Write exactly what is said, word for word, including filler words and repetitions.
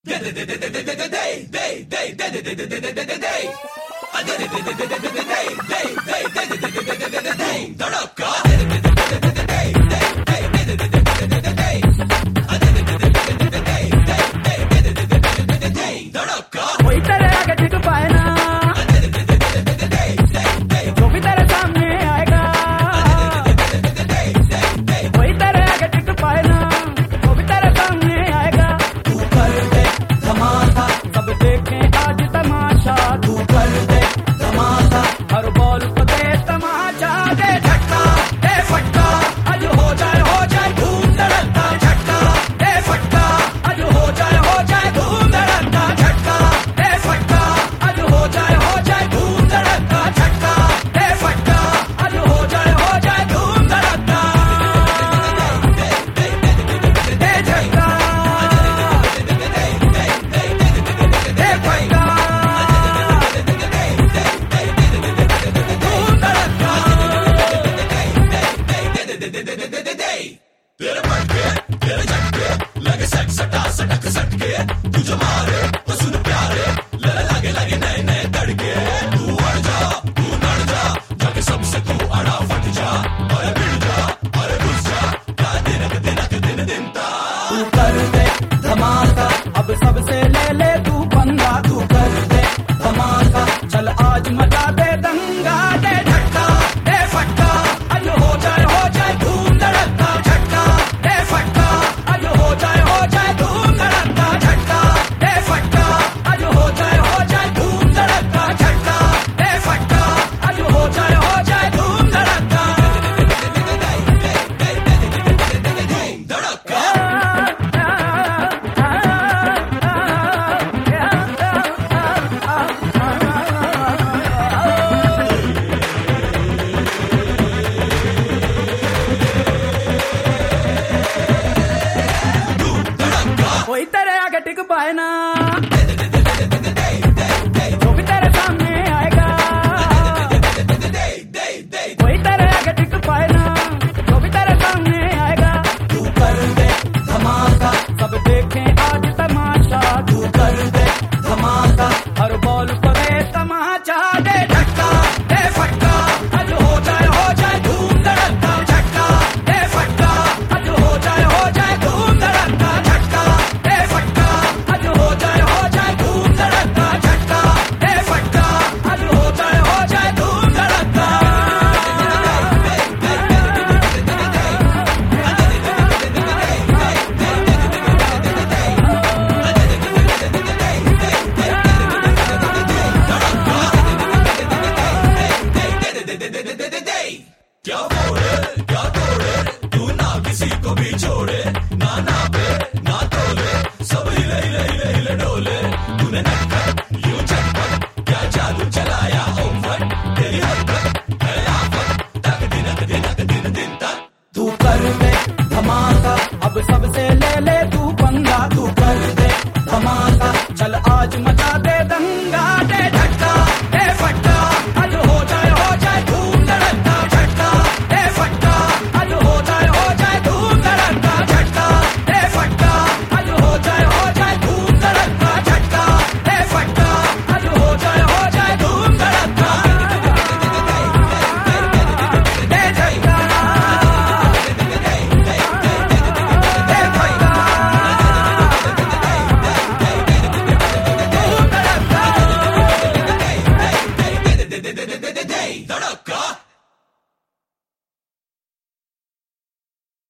सबसे ले ले तू पंगा, तू कर दे धमाका, चल आज मचा दे दंगा, दे झटका दे फटका, आज हो जाए हो जाए धूम धड़का, झटका दे फटका, आज हो जाए हो जाए धूम धड़का, झटका दे फटका, आज हो जाए हो जाए धूम धड़का, झटका दे फटका, आज हो जाए हो जाए धूम धड़का, धड़का। कोई तेरे आगे टिक पाए ना, जो भी तेरे सामने आएगा, कोई तेरे आगे टिक पाए ना, जो भी तेरे सामने आएगा, तू कर दे धमाका, सब देखें आज तमाशा, तू कर दे धमाका, हर बॉल को दे तमाचा, दे झटका दे फटका, आज हो जाए हो जाए धूम धड़का, झटका दे फटका, आज हो जाए हो जाए धूम धड़का, झटका दे फटका, आज हो जाए हो जाए धूम धड़का, झटका दे फटका, आज हो जाए हो जाए धूम धड़का। क्या बोले क्या तोड़े, तू ना किसी को भी छोड़े, ना ना पे ना तोले, सब हिले हिले हिले हिले डोले, तूने नटखट यूं झटपट, क्या जादू चलाया ओम फट, तेरी हरकत है आफत, तक दिन दिन दिन दिन तक, तू कर दे धमाका, अब सबसे ले ले तू पंगा, तू कर दे धमाका, चल आज मचा दे दंगा, दे झटका दे फटका, आज हो जाए हो जाए धूम धड़का, झटका दे फटका, आज हो जाए हो जाए धूम धड़का, झटका दे फटका, आज हो जाए हो जाए धूम धड़का, झटका दे फटका, आज हो जाए हो जाए धूम धड़का, दे झटका धड़का।